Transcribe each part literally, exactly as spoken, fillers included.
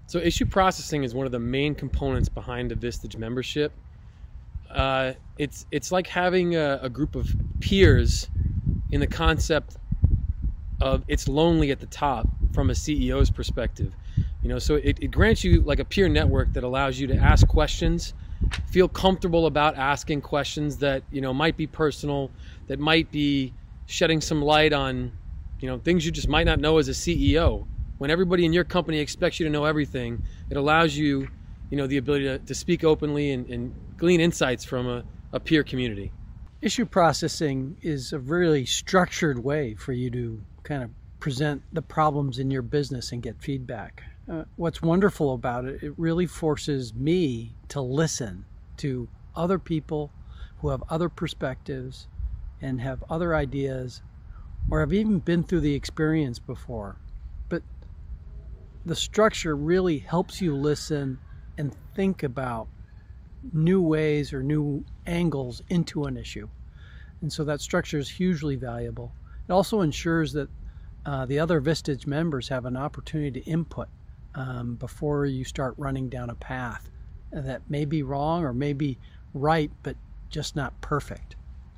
So issue processing is one of the main components behind a Vistage membership. Uh, it's it's like having a, a group of peers in the concept of it's lonely at the top from a C E O's perspective. You know, so it, it grants you like a peer network that allows you to ask questions, feel comfortable about asking questions that, you know, might be personal, that might be shedding some light on, you know, things you just might not know as a C E O. When everybody in your company expects you to know everything, it allows you, you know, the ability to, to speak openly and, and glean insights from a, a peer community. Issue processing is a really structured way for you to kind of present the problems in your business and get feedback. Uh, what's wonderful about it, it really forces me to listen to other people who have other perspectives and have other ideas or have even been through the experience before. But the structure really helps you listen and think about new ways or new angles into an issue. And so that structure is hugely valuable. It also ensures that uh, the other Vistage members have an opportunity to input um, before you start running down a path that may be wrong or may be right, but just not perfect.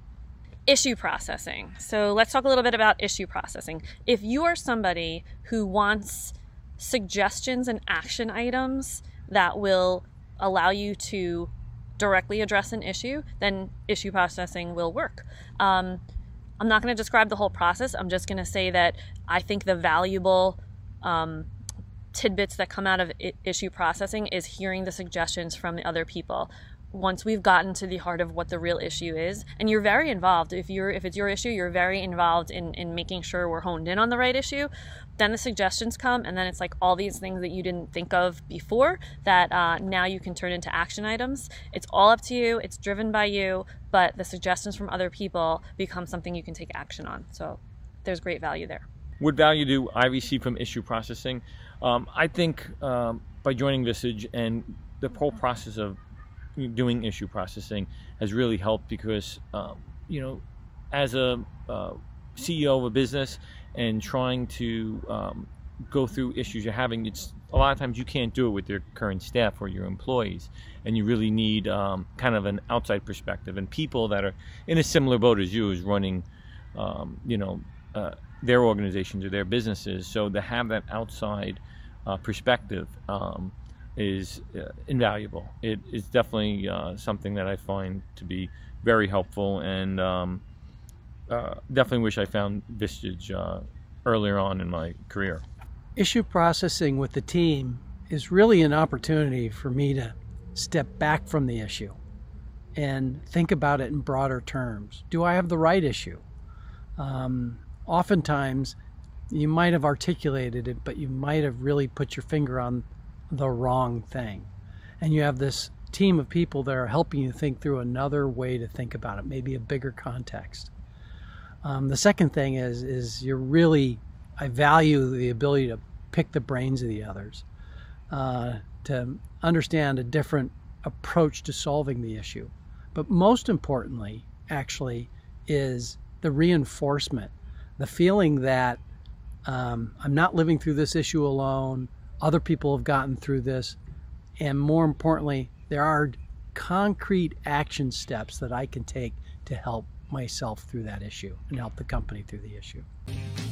Issue processing. So let's talk a little bit about issue processing. If you are somebody who wants suggestions and action items that will allow you to directly address an issue, then issue processing will work. Um, I'm not going to describe the whole process. I'm just going to say that I think the valuable um, tidbits that come out of I- issue processing is hearing the suggestions from the other people. Once we've gotten to the heart of what the real issue is, and you're very involved, if you're if it's your issue, you're very involved in, in making sure we're honed in on the right issue, then the suggestions come, and then it's like all these things that you didn't think of before that uh, now you can turn into action items. It's all up to you, it's driven by you, but the suggestions from other people become something you can take action on. So there's great value there. What value do I receive from issue processing? Um, I think um, by joining Vistage and the whole process of doing issue processing has really helped because, um, you know, as a uh, C E O of a business and trying to um, go through issues you're having, it's a lot of times you can't do it with your current staff or your employees, and you really need um, kind of an outside perspective and people that are in a similar boat as you, is running, um, you know, uh, their organizations or their businesses. So to have that outside uh, perspective um, is uh, invaluable. It is definitely uh, something that I find to be very helpful, and um, uh, definitely wish I found Vistage uh, earlier on in my career. Issue processing with the team is really an opportunity for me to step back from the issue and think about it in broader terms. Do I have the right issue? Um, oftentimes, you might have articulated it, but you might have really put your finger on the wrong thing. And you have this team of people that are helping you think through another way to think about it, maybe a bigger context. Um, the second thing is, is you're really, I value the ability to pick the brains of the others, uh, to understand a different approach to solving the issue. But most importantly, actually, is the reinforcement, the feeling that um, I'm not living through this issue alone. Other people have gotten through this, and more importantly, there are concrete action steps that I can take to help myself through that issue and help the company through the issue.